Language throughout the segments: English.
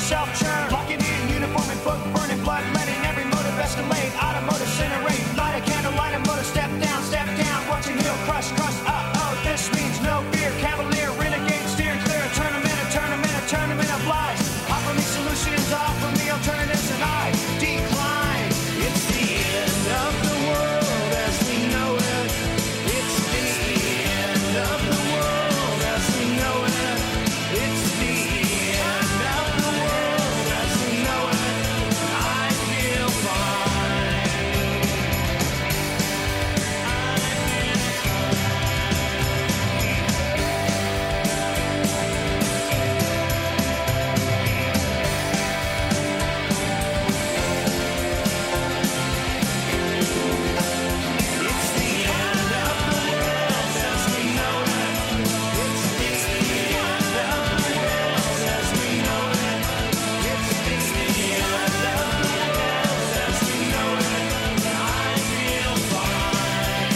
self-churn. Locking in, uniform and book, burning blood, letting every motive escalate. Automotive incinerate, light a candle, light a motor, step down, watching heel crush, uh-oh, this means no fear. Cavalier, renegade, steer clear, a tournament of lies. Offer me solutions, offer me alternatives, and I decline. It's the end of the world as we know it. It's the end of the world as we know it. It's the end of the world as we know it. I feel fine. It's the end of the world as we know it. It's the end of the world as we know it. It's the end of the world as we know it. I feel fine.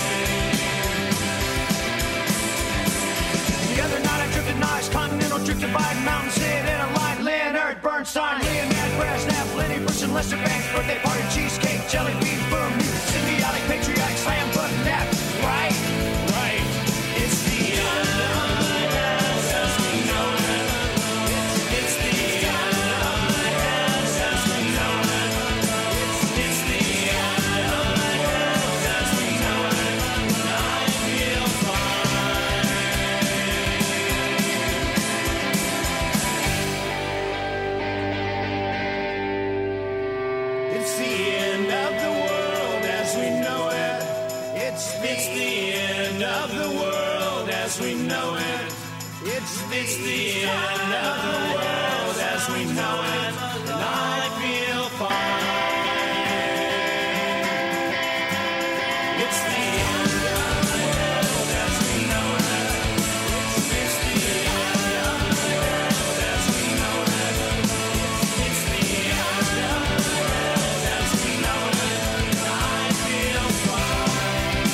The other night I drifted nice, continental drift divide, mountain sit in a line, Leonard Bernstein, Leonard Brezhnev, Lenny Bruce and Lester Banks, birthday party, cheesecake, jelly bean, boom, symbiotic, patriotic, slam, book, nap, right? Right. It's the end of the world as we know it. It's the end of the world as we know it. It's the end of the world as we know it. I feel fine. It's the end of the world as we know it. It's the end of the world as we know it. It's the end of the world as we know it. And I feel fine. It's the end of the world as we know it. It's the end of the world as we know it. It's the end of the world as we know it. And I feel fine.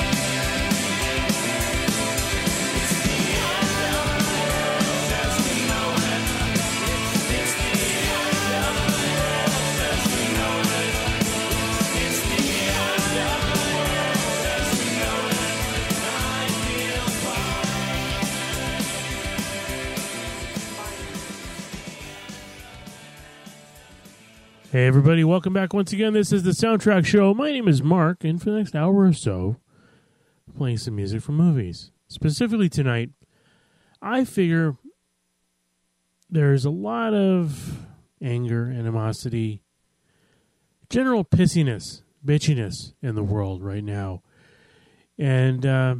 It's the end of the world as we know it. It's the end of the world as we know it. It's the end of the world as we know it. And I feel fine. Hey everybody, welcome back once again. This is the Soundtrack Show. My name is Mark, and for the next hour or so, playing some music from movies. Specifically tonight, I figure there's a lot of anger, animosity, general pissiness, bitchiness in the world right now. And I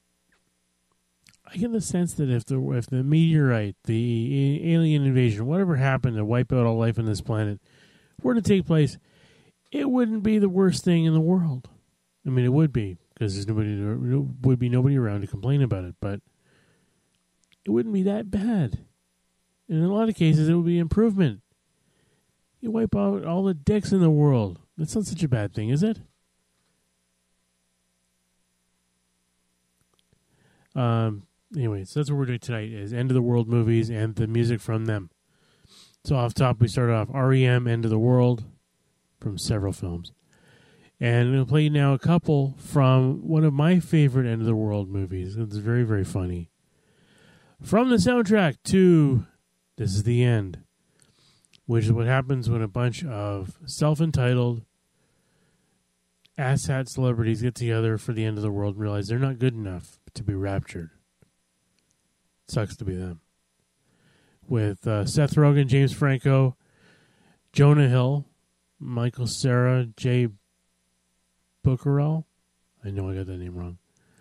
get the sense that if the meteorite, the alien invasion, whatever happened to wipe out all life on this planet, were to take place, it wouldn't be the worst thing in the world. I mean, it would be, because there would be nobody around to complain about it, but it wouldn't be that bad. And in a lot of cases, it would be improvement. You wipe out all the dicks in the world. That's not such a bad thing, is it? Anyways, that's what we're doing tonight, is End of the World movies and the music from them. So off top, we start off REM, End of the World, from several films. And I'm going to play now a couple from one of my favorite End of the World movies. It's very, very funny. From the soundtrack to This Is the End, which is what happens when a bunch of self-entitled asshat celebrities get together for the end of the world and realize they're not good enough to be raptured. Sucks to be them. With Seth Rogen, James Franco, Jonah Hill, Michael Cera, Jay Buckarell. I know I got that name wrong.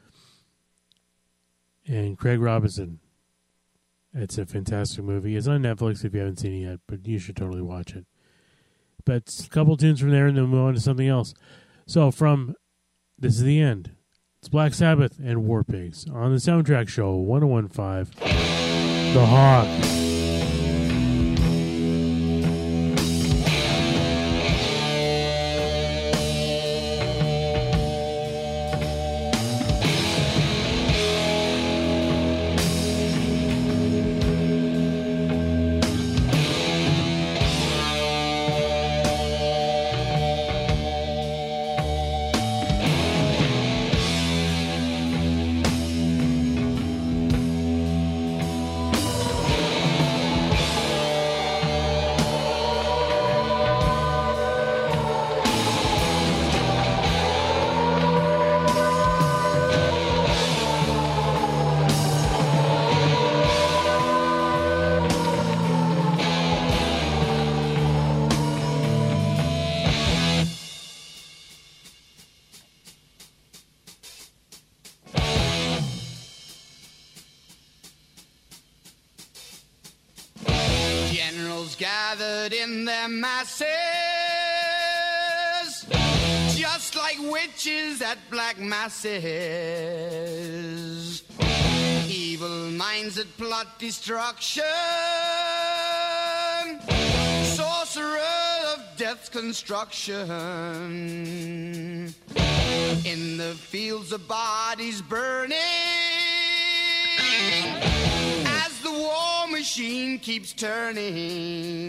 And Craig Robinson. It's a fantastic movie. It's on Netflix if you haven't seen it yet, but you should totally watch it. But a couple tunes from there and then move on to something else. So from This Is the End, it's Black Sabbath and War Pigs on the Soundtrack Show 1015. The Hog. gathered in their masses, just like witches at black masses. Evil minds that plot destruction, sorcerer of death's construction. In the fields of bodies burning, as the war machine keeps turning.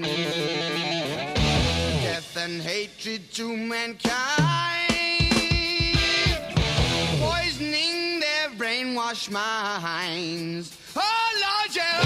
Death and hatred to mankind, poisoning their brainwashed minds. Oh Lord, yeah.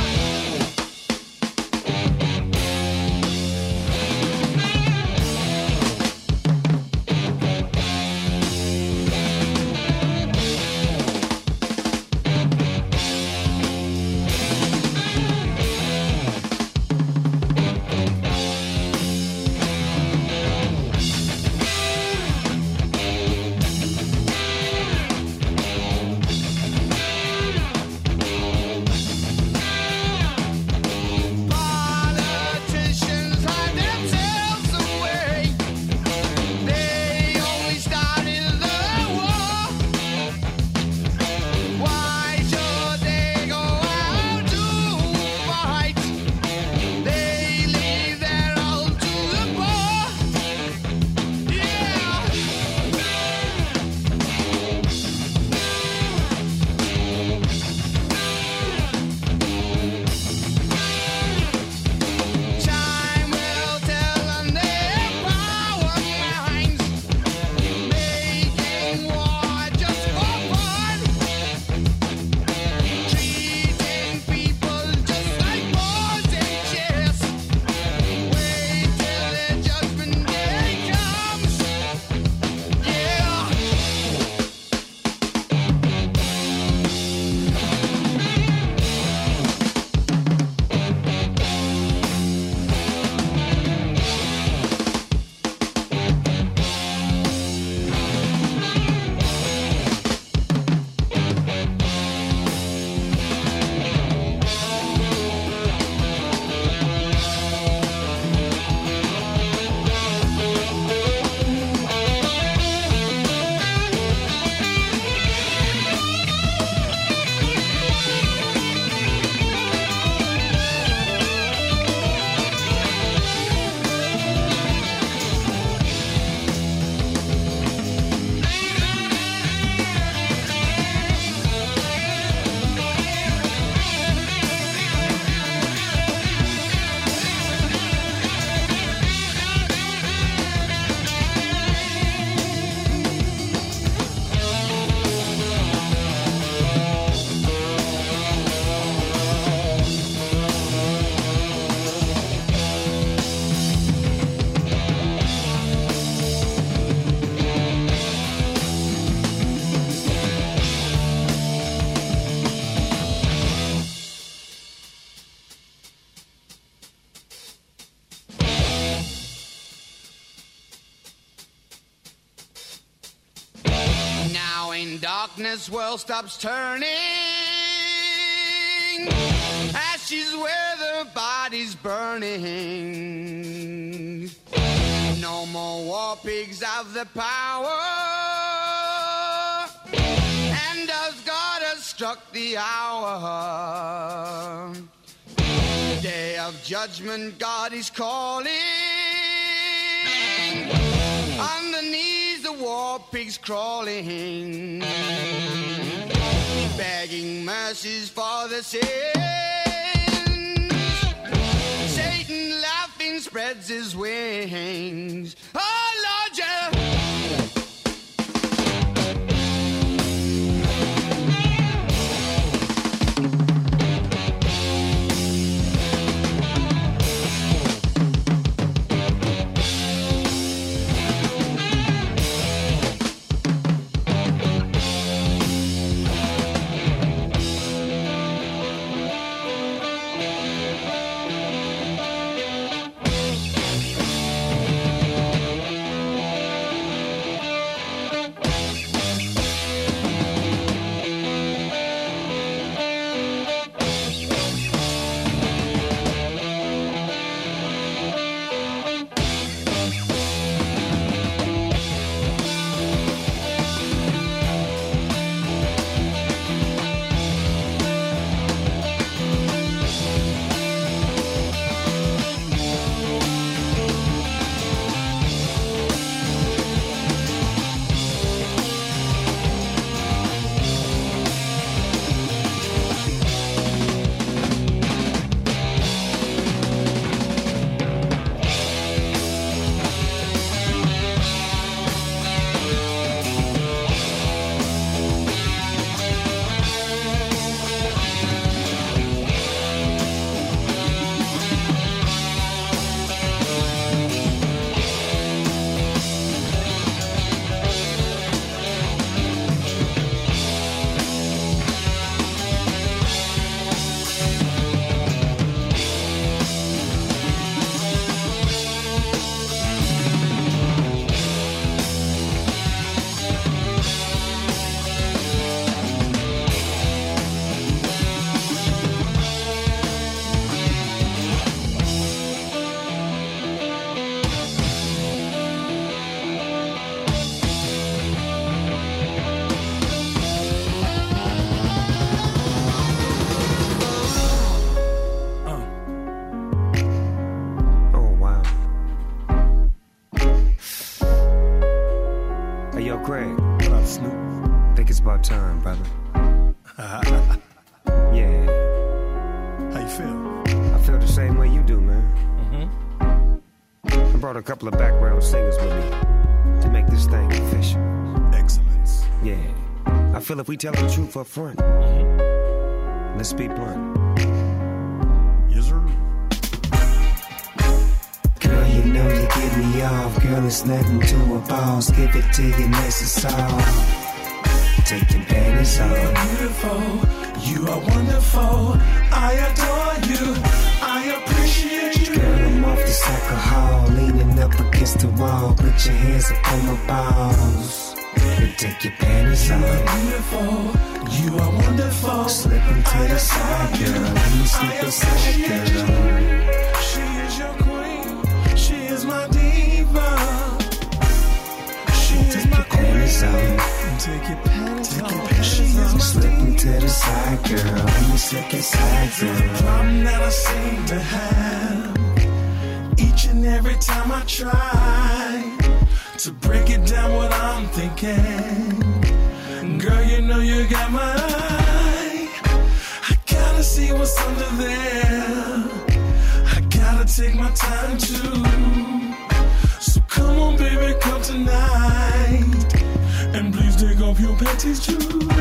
Darkness world stops turning, ashes where the body's burning. No more war pigs have the power, and as God has struck the hour, day of judgment God is calling. Underneath the war pigs crawling, begging mercies for the sins. Satan laughing spreads his wings. Oh Lord, yeah. Hey, yo, Craig. What up, Snoop? Think it's about time, brother. Yeah. How you feel? I feel the same way you do, man. I brought a couple of background singers with me to make this thing official. Excellence. Yeah. I feel if we tell the truth up front, let's be blunt. Yes, sir. Girl, you know you get me off. Girl, it's nothing to a boss. Give it to you nice and soft. Take your panties off. You are beautiful. You are wonderful. I adore you. I appreciate you. Girl, I'm off this alcohol. Leaning up against the wall. Put your hands up on my balls. And take your panties You off. are beautiful. You are wonderful. Slip into the side, girl. Let me slip inside, girl. She is your queen. She is my diva. She is Take my your panties queen. off. Take your panties off. She is my Slip into the side, girl. Let me slip inside, It's a girl. problem that I seem to have. Each and every time I try to break it down what I'm thinking. Girl, you know you got my eye. I gotta see what's under there. I gotta take my time too. So come on, baby, come tonight. And please take off your panties too.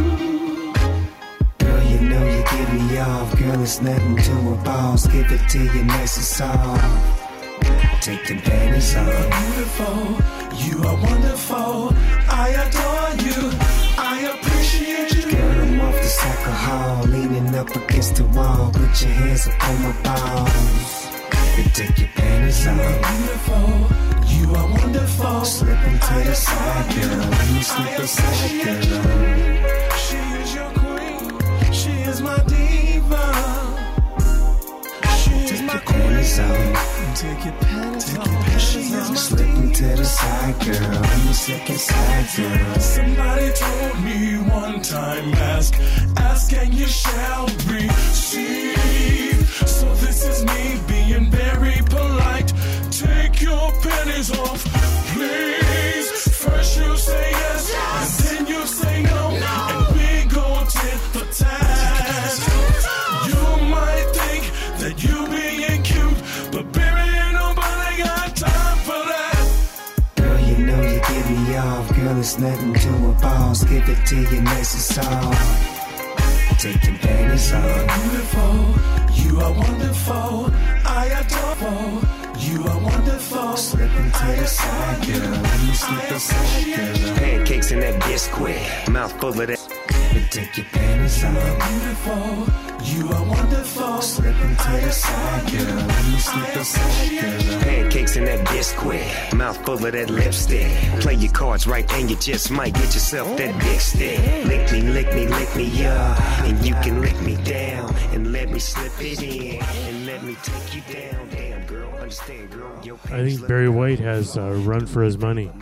Girl, you know you get me off. Girl, it's nothing to a boss. Give it to you nice and soft. Take your panties You are off. beautiful, you are wonderful. I adore you, I appreciate you. Girl, I'm off this alcohol. Leaning up against the wall. Put your hands up on my balls. And take your panties You are off. beautiful, you are wonderful. Slip into the side, girl. Let me slip inside, girl. She is your queen, she is my diva. She is Take my your panties queen. off. Take your panties off. She is my Slip into the side, girl. Let me slip inside, girl. Somebody told me one time, ask and you shall receive. So this is me being very polite. Take your panties off, please. First you say yes, and then you say no. And we go tit for tat. You might think that you being cute, but baby, ain't nobody got time for that. Girl, you know you get me off. Girl, it's nothing to a boss. Give it to you nice and soft. Take your panties off. Beautiful, you are wonderful. I adore you are wonderful. Slip into the side, girl. Let me slip inside, girl. Pancakes in that biscuit, mouth full of that. And take your panties off. Beautiful, you are wonderful. Slip into the side, girl. Let me slip inside, girl. Pancakes in that biscuit, mouth full of that lipstick. Play your cards right and you just might get yourself that big stick. Lick me, yeah. And you can lick me down and let me slip it in and let me take you down. Damn, girl, understand, girl. Your I think Barry White has run for his money.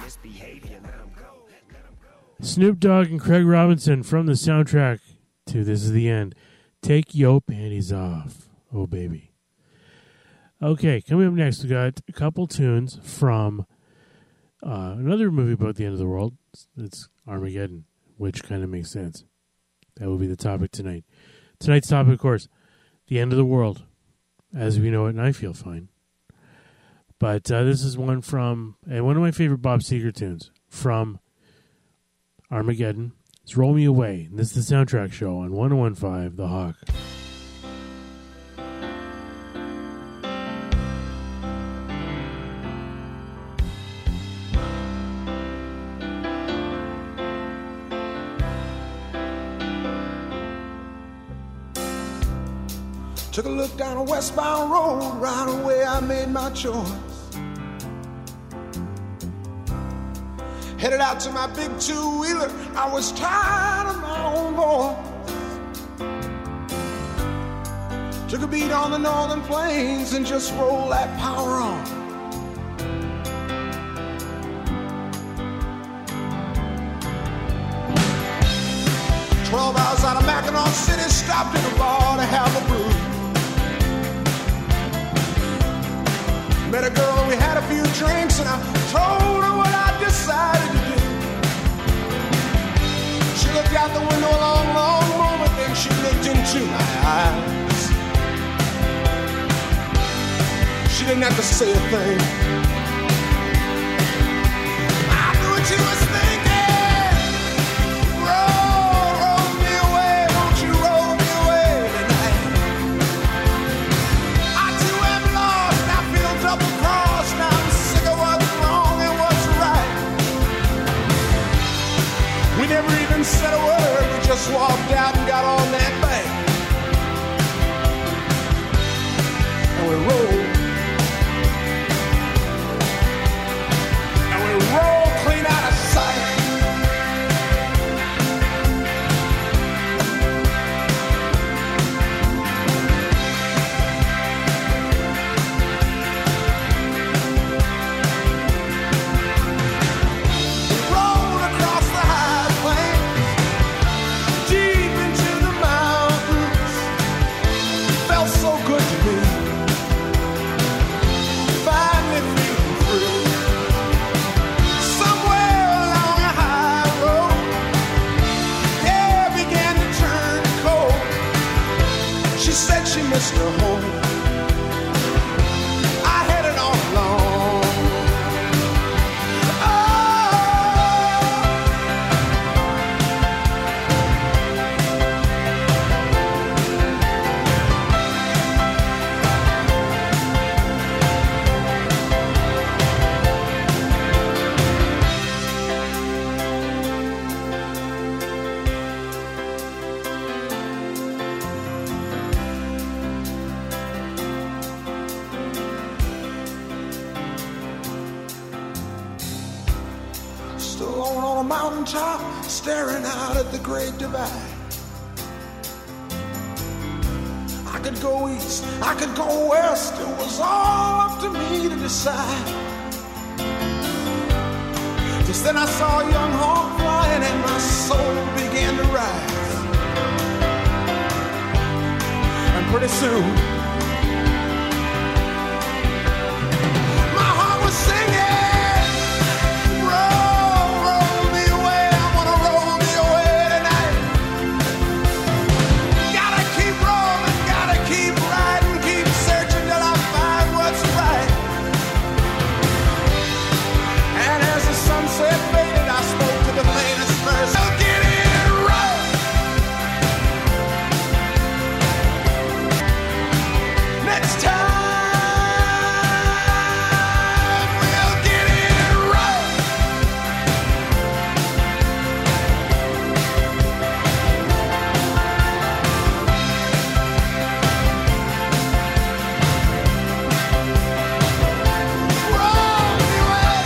Snoop Dogg and Craig Robinson from the soundtrack to This Is the End. Take your panties off. Oh, baby. Okay, coming up next, we got a couple tunes from another movie about the end of the world. It's Armageddon, which kind of makes sense. That will be the topic tonight. Tonight's topic, of course, the end of the world, as we know it, and I feel fine. But this is one from one of my favorite Bob Seger tunes from Armageddon. It's Roll Me Away. And this is the soundtrack show on 101.5 The Hawk. Took a look down a westbound road, right away I made my choice. Headed out to my big two-wheeler, I was tired of my own voice. Took a beat on the northern plains and just rolled that power on. "12 hours out of Mackinac City, stopped in a bar to have a brew. Met a girl and we had a few drinks and I told her what I decided to do. didn't have to say a thing. I knew what you was thinking. Roll me away, won't you roll me away tonight? I too am lost, I feel double crossed. Now I'm sick of what's wrong and what's right. We never even said a word, we just walked out and got on that bank. And we rolled. And we rolled clean out of sight. We rolled across the high plains, deep into the mountains. Felt so good to me. Finally feeling free. Somewhere along a high road, the air began to turn cold. She said she missed her home. I headed on alone. Oh, stood on a mountaintop, staring out at the Great Divide. I could go east, I could go west, it was all up to me to decide. Just then I saw a young hawk flying and my soul began to rise. And pretty soon, my heart was singing, roll me away, I wanna roll me away tonight. Gotta keep rolling, gotta keep riding, keep searching till I find what's right. And as the sunset faded, I spoke to the faintest verse. So get it right. Next time we'll get it right. Roll me away.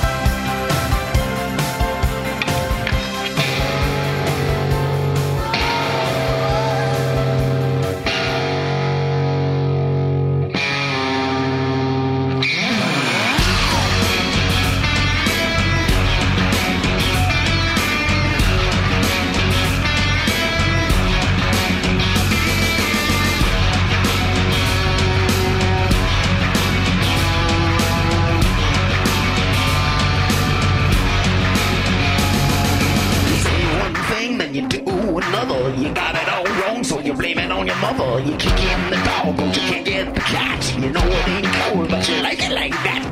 You say one thing, then you do another. You got it all wrong, so you blame it on your mother. You kick in the dog, but you can't get the cat. You know it ain't cold, but you like it like that.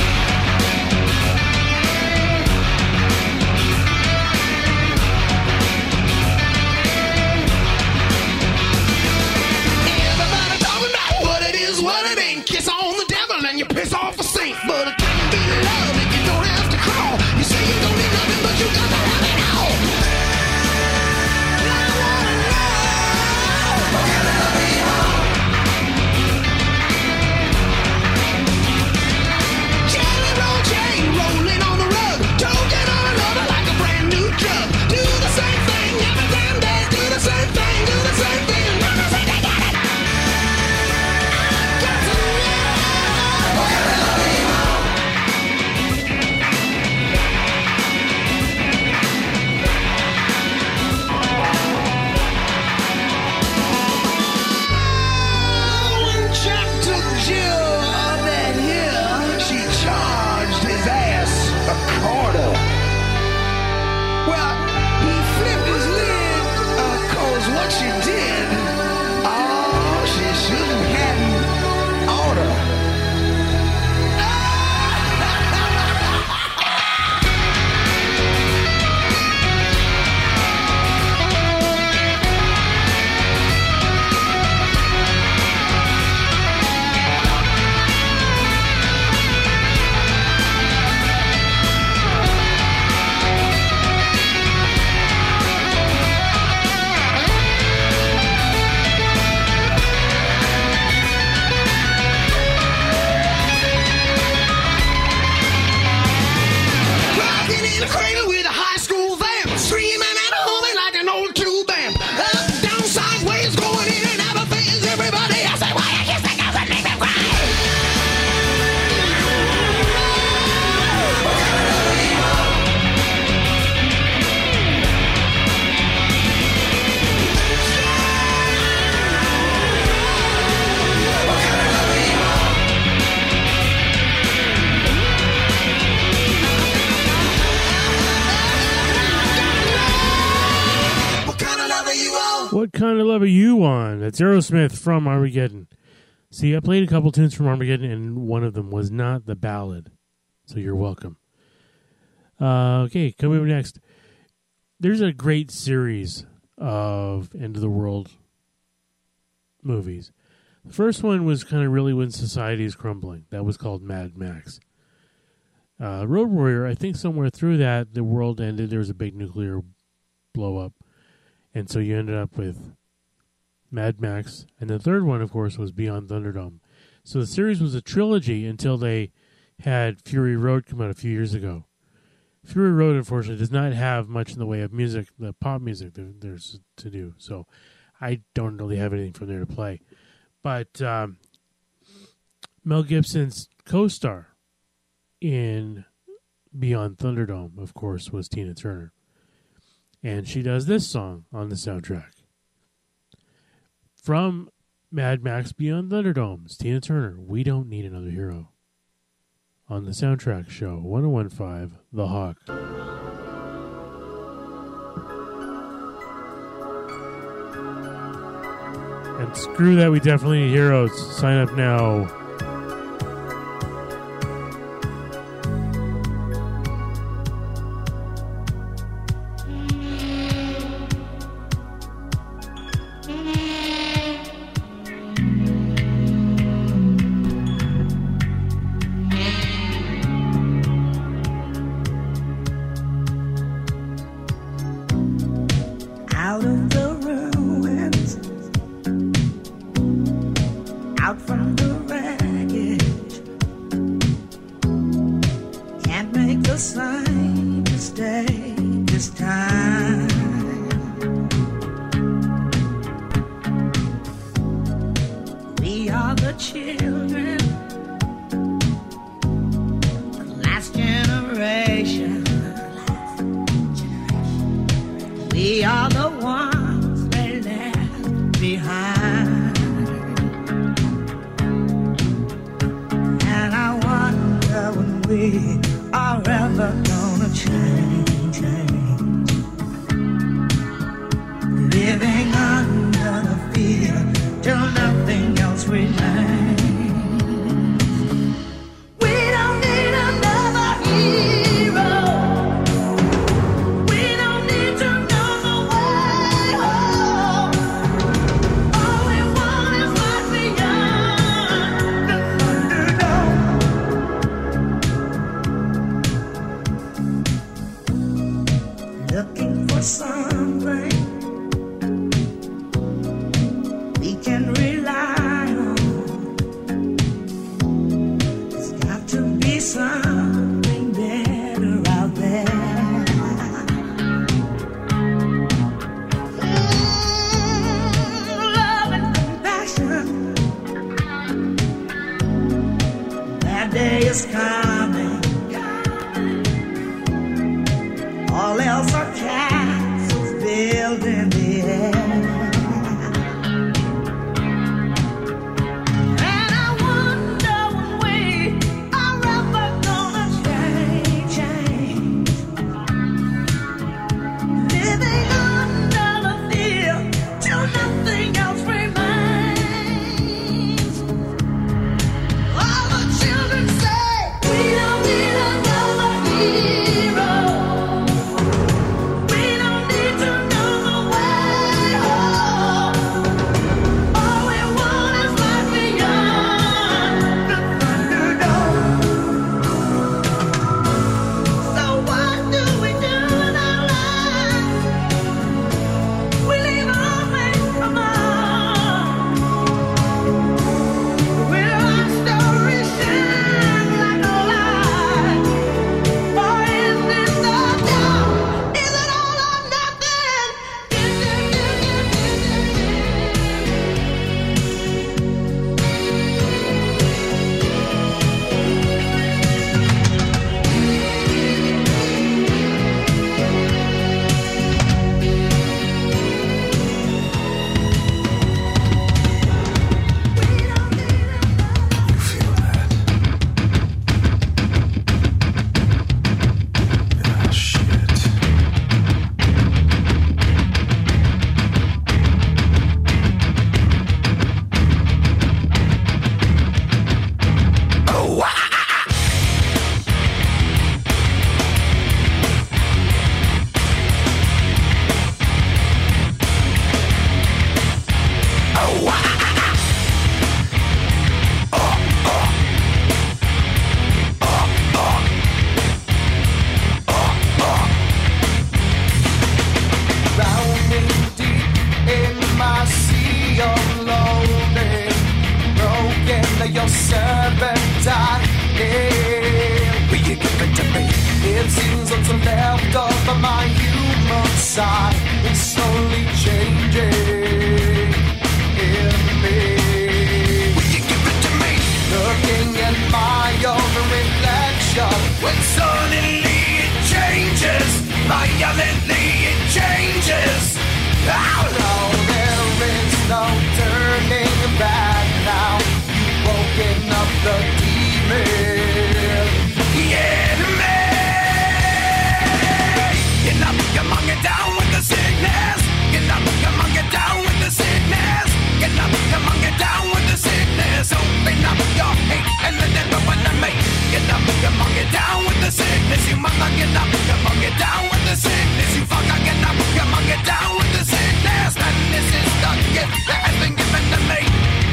Everybody talking about what it is, what it ain't. Kiss on the devil and you piss off a saint. But it can't be love if you don't have to crawl. You say you don't need nothing, but you gotta have it all. I wanna know. Can I be home? Jelly roll chain rolling on the rug, token on another like a brand new drug. Do the same thing every damn day. Do the same thing, do the same thing. Never say they got it. I got to know. Can I be home? When Jack took Jill on that hill, she charged his ass a quarter. Well, he flipped his lid, cause what she did, oh, she shouldn't have oughta. with a high school van, screaming at home like an old tube band. Up, down, sideways, going in and out of phase. Everybody else say, why I kiss the girls and make them cry. What kind of love are you on? That's Aerosmith from Armageddon. See, I played a couple tunes from Armageddon, and one of them was not the ballad. So you're welcome. Okay, coming up next. There's a great series of End of the World movies. The first one was kind of really when society is crumbling. That was called Mad Max. Road Warrior, I think somewhere through that, the world ended. There was a big nuclear blow up. And so you ended up with Mad Max. And the third one, of course, was Beyond Thunderdome. So the series was a trilogy until they had Fury Road come out a few years ago. Fury Road, unfortunately, does not have much in the way of music, the pop music there's to do. So I don't really have anything from there to play. But Mel Gibson's co-star in Beyond Thunderdome, of course, was Tina Turner. And she does this song on the soundtrack. From Mad Max Beyond Thunderdome, it's Tina Turner, We Don't Need Another Hero. On the soundtrack show, 1015, The Hawk. And screw that, we definitely need heroes. Sign up now. Out of the ruins, out from the wreckage, can't make the same mistake this time. We are the children, the last generation. We are the ones they left behind. And I wonder when we are ever gonna change. Living under the fear till nothing else remains. We don't need another hero. We don't need to know the way home. All we want is what's beyond the Thunderdome. Looking for something we can rely on. There's got to be something better out there. Love and compassion. That day is coming. All else are castles building your serpentine. Will you give it to me? It seems what's left of my human side is slowly changing in me. Will you give it to me? Looking at my own reflection, when suddenly it changes, violently it changes. Oh no, there is no turning back now. You've woken up the demon. Yeah, me. Get up, come on, get down with the sickness. Get up, come on, get down with the sickness. Get up, come on, get down with the sickness. Open up your hate and let it open to me. Get up, come on, get down with the sickness. You mama, get up, come on, get down with the sickness. You fucker, get up, come on, get down with the sickness. And this is the gift that has been given to me.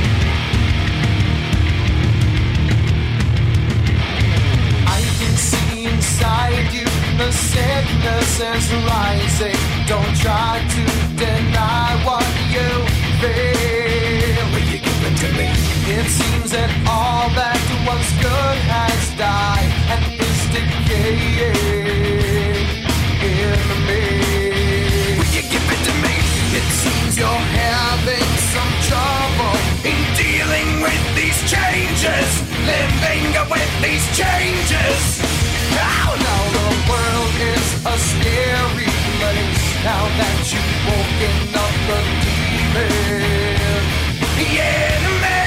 I can see inside you the sickness is rising. Don't try to deny what you feel. Will you give it to me? It seems that all that was good has died and is decaying in me. Will you give it to me? It seems you're having some trouble in dealing with these changes, living with these changes. Oh no, the world is a scary place now that you've woken up the demon. Yeah, me.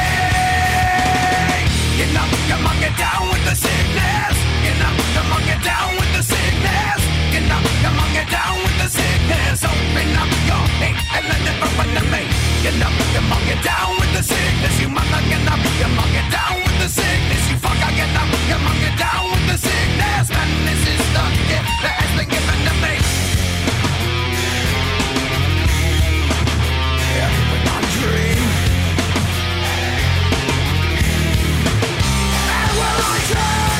Get up, come on, get down with the sickness. Get up, come on, get down with the sickness. Get up, come on, get down with the sickness. Open up your hate and let it open to me. Get up, come on, get down with the sickness. You mother, get up, come on, get down with the sickness. You fucker, get up, come on, get down with the sickness. Man, this is the gift that has been given to me. Everyone dream. And we're on track.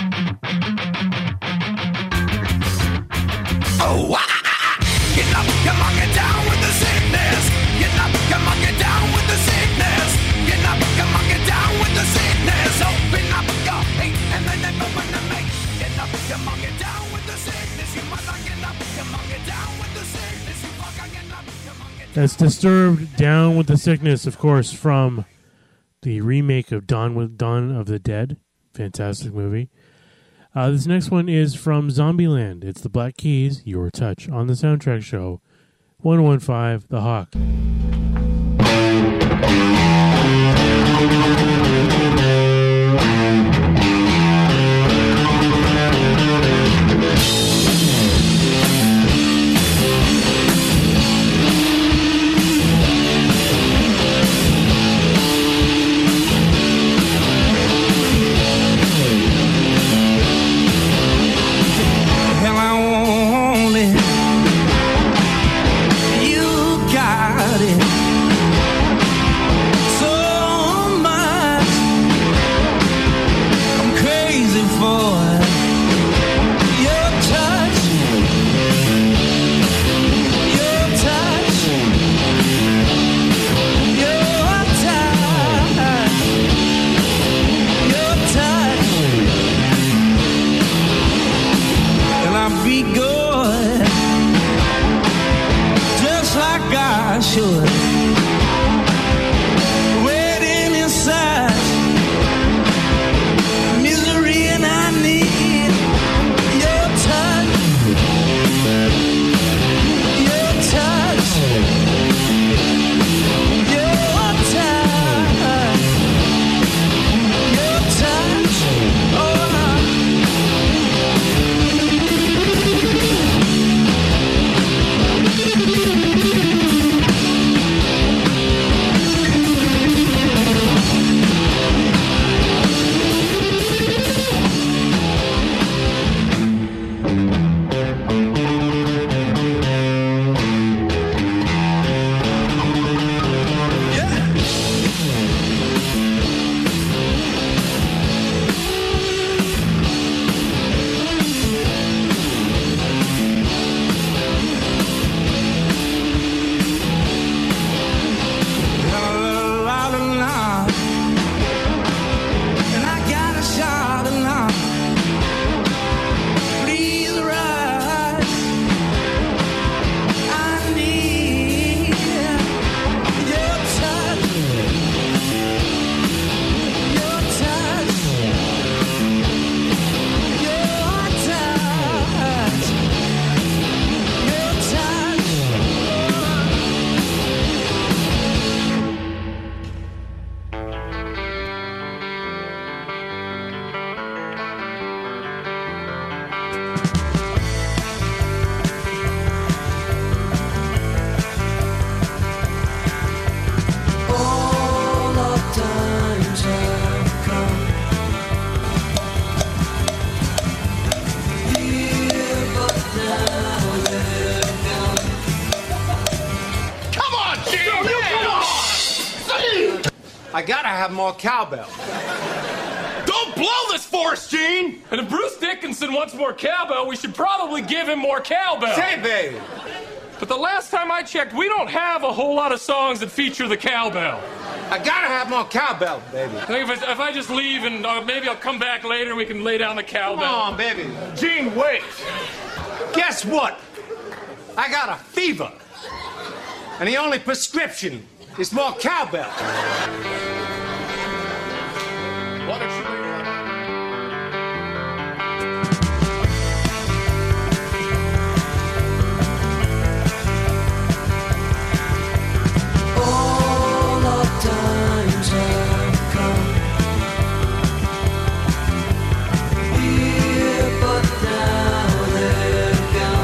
Oh, get up, come on, get down with the sickness. Get up, come on, get down with the sickness. Get up, come on, get down with the sickness. Open up your hate and then it open to me. Get up, come on, get down with the sickness. You mother, get up, come on, get down with the sickness. You fucker, get up, come on, get down. That's Disturbed, Down with the Sickness, of course, from the remake of Dawn of the Dead. Fantastic movie. This next one is from Zombieland. It's the Black Keys, Your Touch, on the Soundtrack Show. 115, The Hawk. Hell, I want it. You got it. So much. I'm crazy for it. Your touch. Your touch. Your touch. Your touch. And I'll be good, just like I should. Waiting inside misery, and I need your touch, your touch, your touch, your touch. Oh, I gotta have more cowbell. Don't blow this for us, Gene! And if Bruce Dickinson wants more cowbell, we should probably give him more cowbell. Say, baby. But the last time I checked, we don't have a whole lot of songs that feature the cowbell. I gotta have more cowbell, baby. I think if I just leave and maybe I'll come back later and we can lay down the cowbell. Come on, baby. Gene, wait. Guess what? I got a fever. And the only prescription is more cowbell. Why don't you All our times have come here, but now they're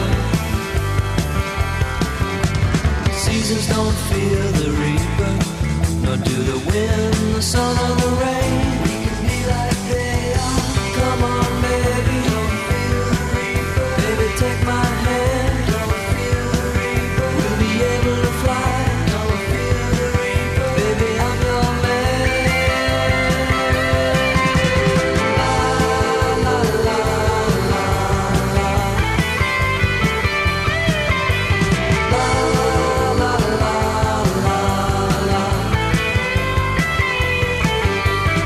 gone. Seasons don't fear the reaper, nor do the wind, the sun, or the rain. We can be like they are. Come on, baby, don't feel the reaper. Baby, take my hand, don't feel the reaper. We'll be able to fly. Don't feel the reaper. Baby, I'm your man. La la la la la. La la la la la.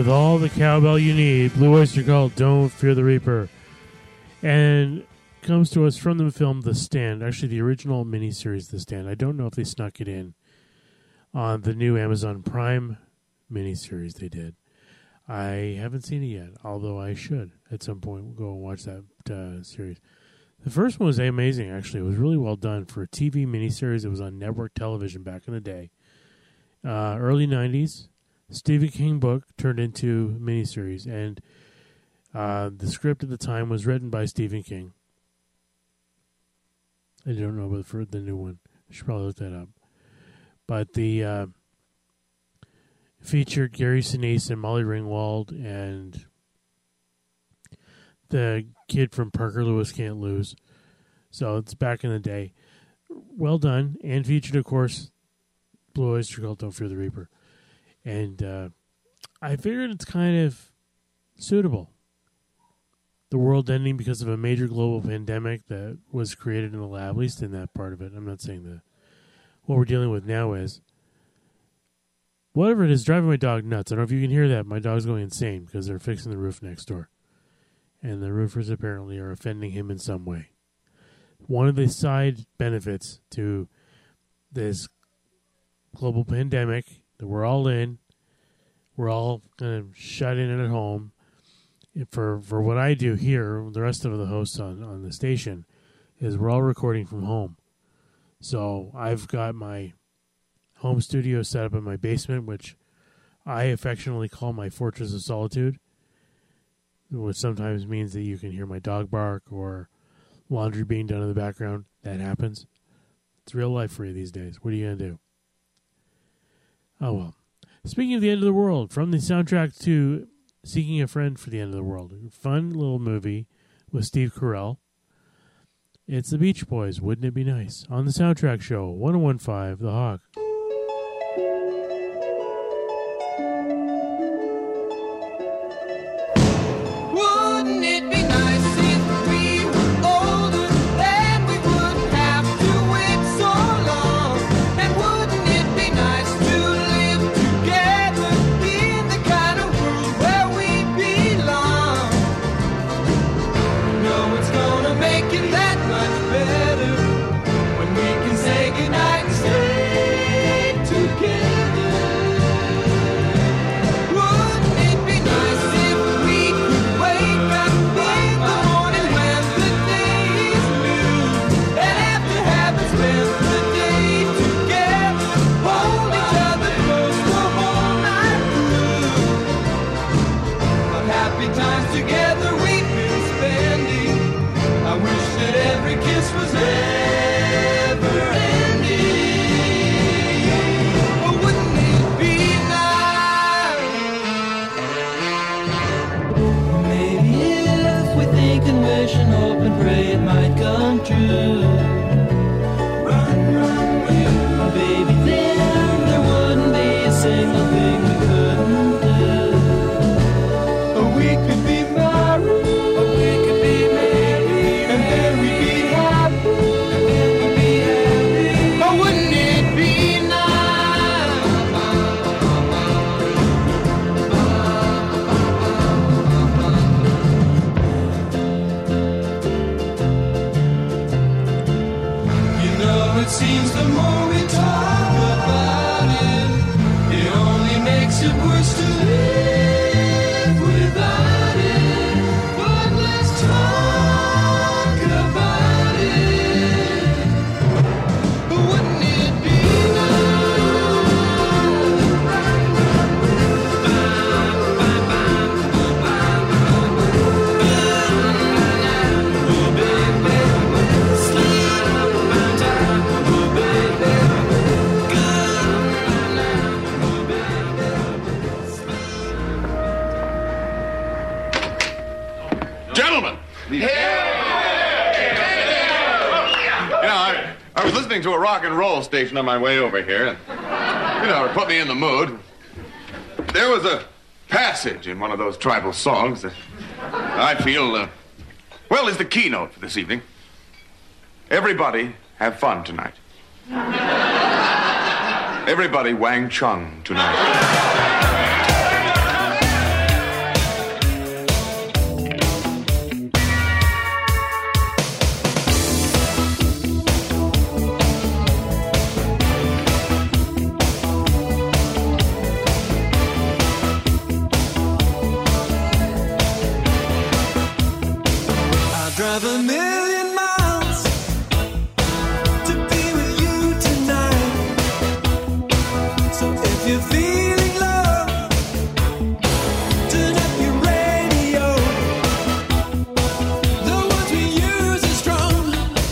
with all the cowbell you need. Blue Oyster Cult, Don't Fear the Reaper. And comes to us from the film The Stand, actually the original miniseries The Stand. I don't know if they snuck it in on the new Amazon Prime miniseries they did. I haven't seen it yet, although I should at some point go and watch that series. The first one was amazing, actually. It was really well done for a TV miniseries. It was on network television back in the day. Early 90s, Stephen King book turned into miniseries, and the script at the time was written by Stephen King. I don't know about for the new one. I should probably look that up. But the featured Gary Sinise and Molly Ringwald and the kid from Parker Lewis Can't Lose. So it's back in the day. Well done. And featured, of course, Blue Oyster Cult, Don't Fear the Reaper. And I figured it's kind of suitable. The world ending because of a major global pandemic that was created in the lab, at least in that part of it. I'm not saying that what we're dealing with now is whatever it is, driving my dog nuts. I don't know if you can hear that. My dog's going insane because they're fixing the roof next door. And the roofers apparently are offending him in some way. One of the side benefits to this global pandemic that we're all in, we're all kind of shut in at home. For what I do here, the rest of the hosts on the station, is we're all recording from home. So I've got my home studio set up in my basement, which I affectionately call my Fortress of Solitude, which sometimes means that you can hear my dog bark or laundry being done in the background. That happens. It's real life for you these days. What are you going to do? Oh, well. Speaking of the end of the world, from the soundtrack to Seeking a Friend for the End of the World, a fun little movie with Steve Carell. It's the Beach Boys, Wouldn't It Be Nice? On the Soundtrack Show, 1015, The Hawk. Wouldn't it be nice if we were older, then we wouldn't have to wait so long? And wouldn't it be nice to live together in the kind of world where we belong? No, it's gonna make it that much better when we can say goodnight and stay together. Wouldn't it be nice if we could wake up in the morning when the day is new, and after having spent the day together, hold each other close the whole night through? What happy times together we've been spending. I wish that every kiss was never ending. But wouldn't it be nice? Maybe if we think and wish and hope and pray it might come true. Run, run, you. Baby, then there wouldn't be a single thing we couldn't do. Or we could be married. Or we could be married. And then we'd be happy. And then we'd be happy. Or wouldn't it be nice? You know, it seems the more we talk about it, it only makes it worse to live without it. But let's talk about it. Wouldn't it be Gentlemen! You know, I was listening to a rock and roll station on my way over here, and, it put me in the mood. There was a passage in one of those tribal songs that I feel, is the keynote for this evening. Everybody have fun tonight. Everybody Wang Chung tonight. drive a million miles to be with you tonight. So if you're feeling low, turn up your radio. The words we use are strong,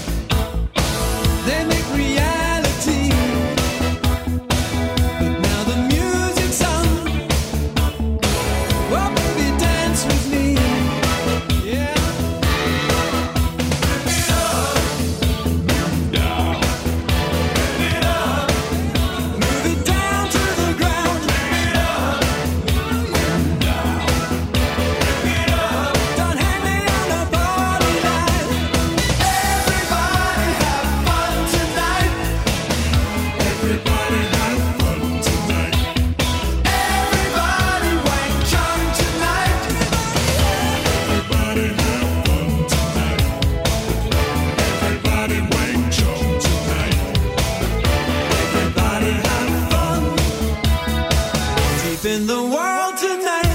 they make reality. But now the music's on. Well, baby, dance with me. Yeah. Move it down to the ground. Don't hang me on the party line. Everybody have fun tonight. Everybody have fun tonight. Everybody wang chung tonight. Everybody have fun tonight. Everybody wang chung tonight. Everybody have fun. Deep in the world tonight.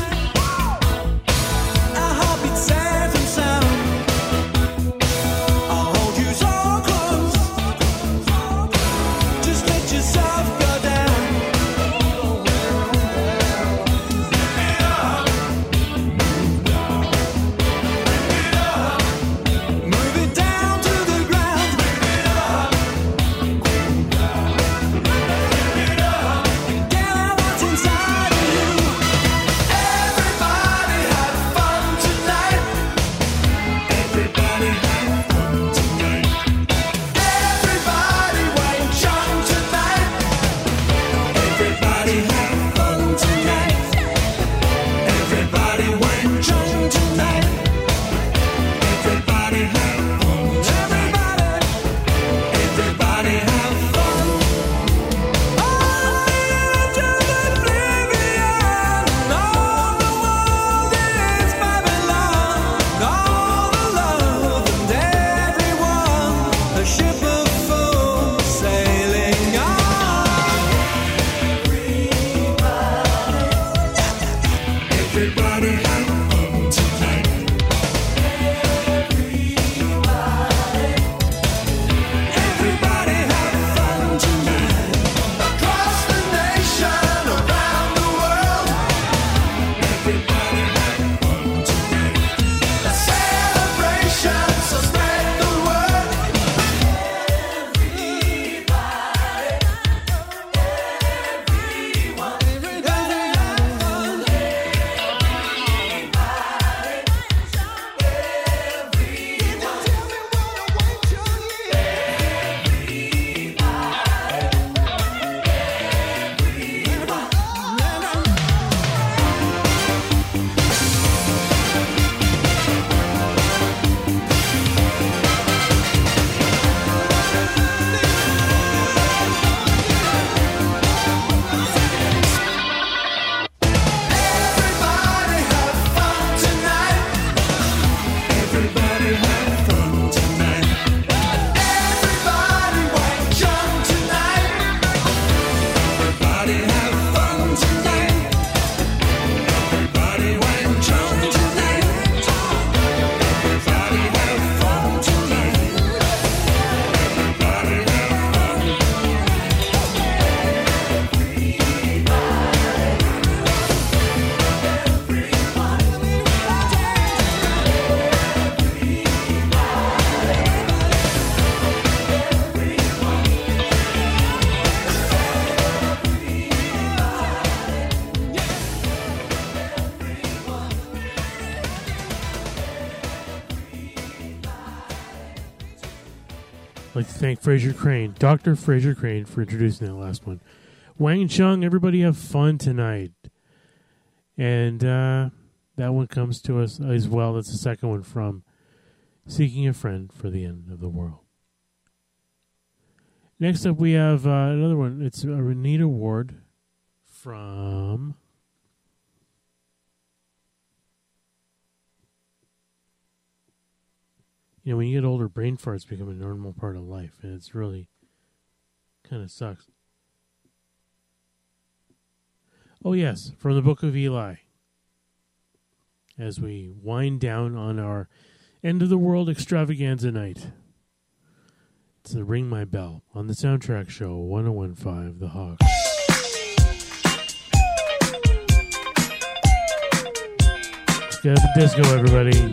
Our heartbeat safe and sound. I'll hold you so close. Just let yourself go down. Move it down to the ground. Get out what's inside of you. Everybody have fun tonight. Everybody have fun tonight. Everybody wang chung tonight. Everybody have fun tonight. Everybody wang chung tonight. Everybody have fun tonight. Everybody have fun. Into oblivion. All the world is Babylon. All the love and everyone. A ship of fools sailing on. Everybody have fun tonight. Everybody have fun tonight. Across the nation, around the world. Everybody have fun tonight. A celebration, so spread the word. Everybody have fun. Everybody have fun tonight. Everybody have fun tonight. Everybody wang chung tonight. Everybody have fun tonight. Everybody wang chung tonight. Everybody have fun tonight. Everybody have fun. I'd like to thank Fraser Crane, Dr. Fraser Crane, for introducing that last one. Wang Chung, everybody have fun tonight. And that one comes to us as well. That's the second one from Seeking a Friend for the End of the World. Next up, we have another one. It's a Renita Ward from... You know, when you get older, brain farts become a normal part of life, and it's really kind of sucks. Oh, yes, from the Book of Eli. As we wind down on our End of the World Extravaganza Night. It's the Ring My Bell on the Soundtrack Show 1015 The Hawk. Let's get the disco, everybody.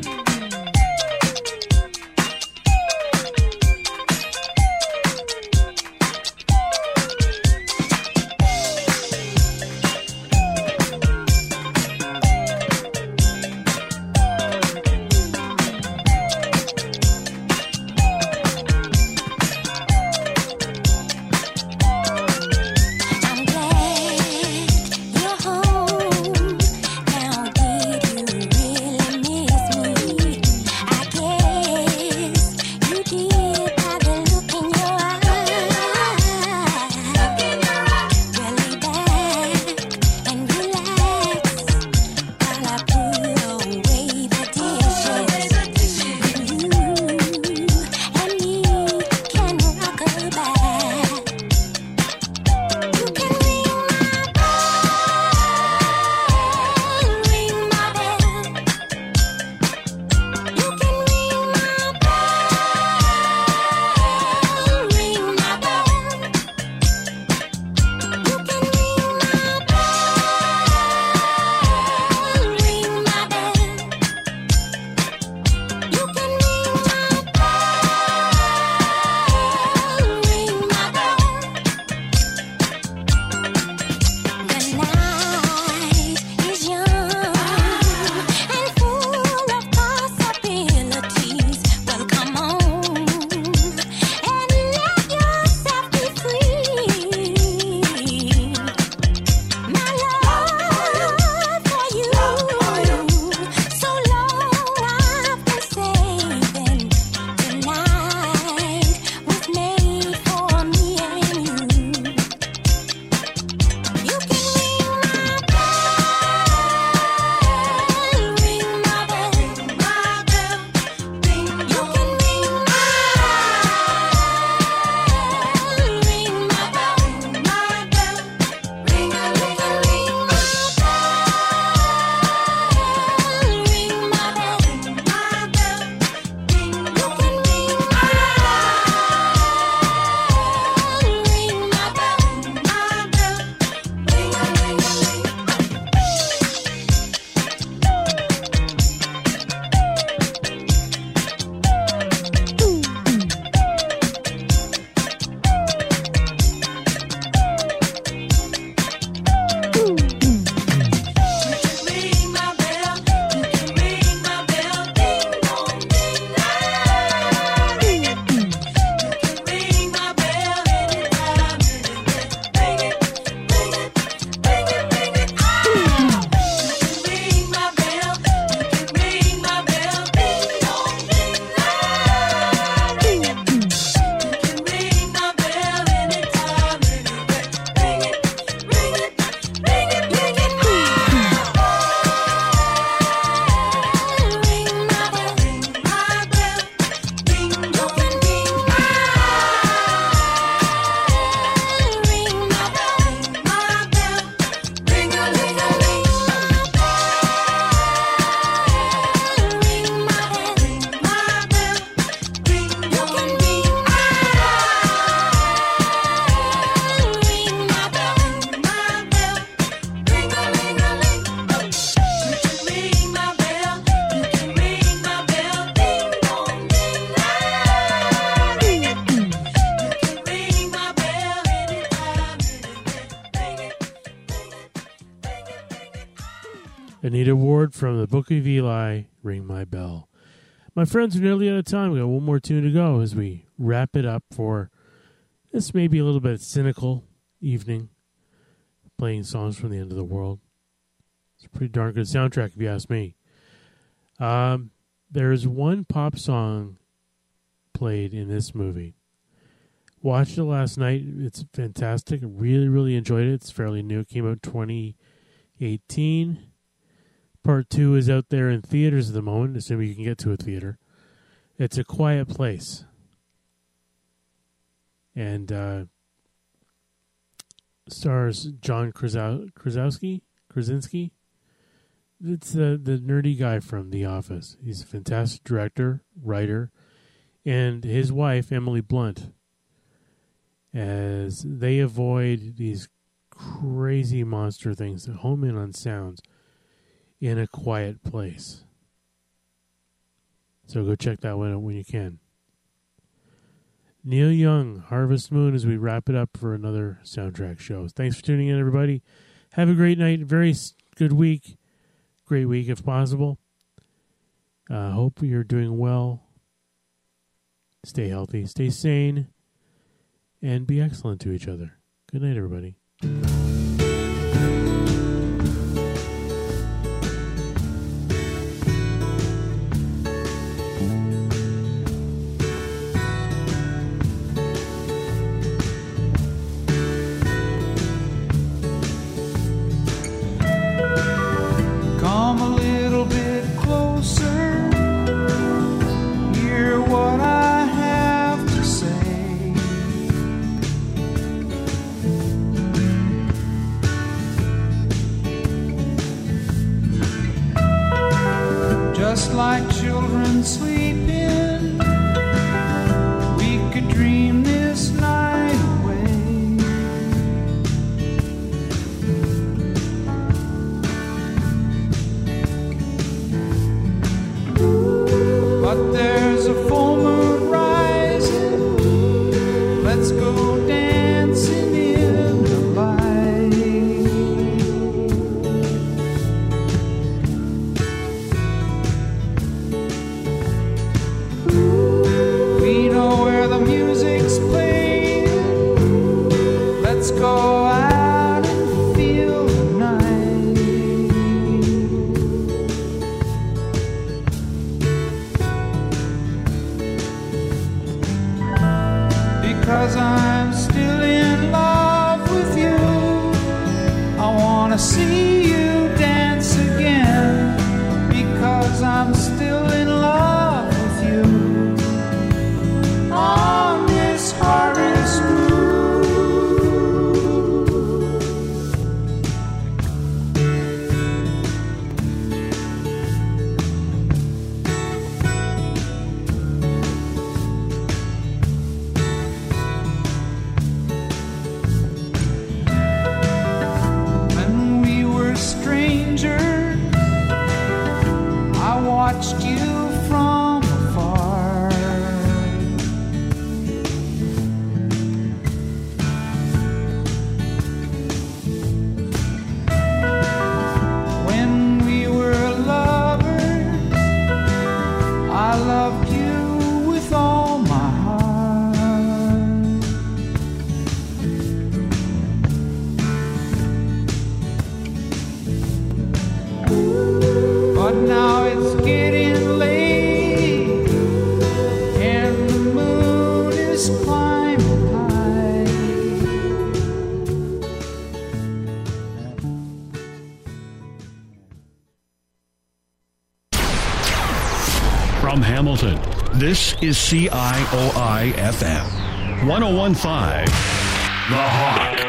Anita Ward from the Book of Eli, Ring My Bell. My friends are nearly out of time. We got one more tune to go as we wrap it up for this maybe a little bit cynical evening, playing songs from the end of the world. It's a pretty darn good soundtrack if you ask me. There's one pop song played in this movie. Watched it last night. It's fantastic. Really, really enjoyed it. It's fairly new. It came out 2018. Part 2 is out there in theaters at the moment, assuming you can get to a theater. It's A Quiet Place. And stars John Krasinski. It's the nerdy guy from The Office. He's a fantastic director, writer, and his wife, Emily Blunt, as they avoid these crazy monster things that home in on sounds in a quiet place. So go check that one out when you can. Neil Young, Harvest Moon, as we wrap it up for another soundtrack show. Thanks for tuning in, everybody. Have a great night. Very good week. Great week, if possible. Hope you're doing well. Stay healthy, stay sane, and be excellent to each other. Good night, everybody. Come a little bit closer, hear what I have to say. Just like children sleeping, we could dream this night away. But there's a full moon rising. Let's go dancing in the light. We know where the music's playing. Let's go out and feel the night. Because I'm still in love with you. I wanna see you dance again. Because I'm still in love with you. On this harvest moon. When we were strangers, I watched you from afar. When we were lovers, I loved you with all my heart. But now it's getting late, and the moon is climbing high. From Hamilton, this is CIOI FM 1015. The Hawk.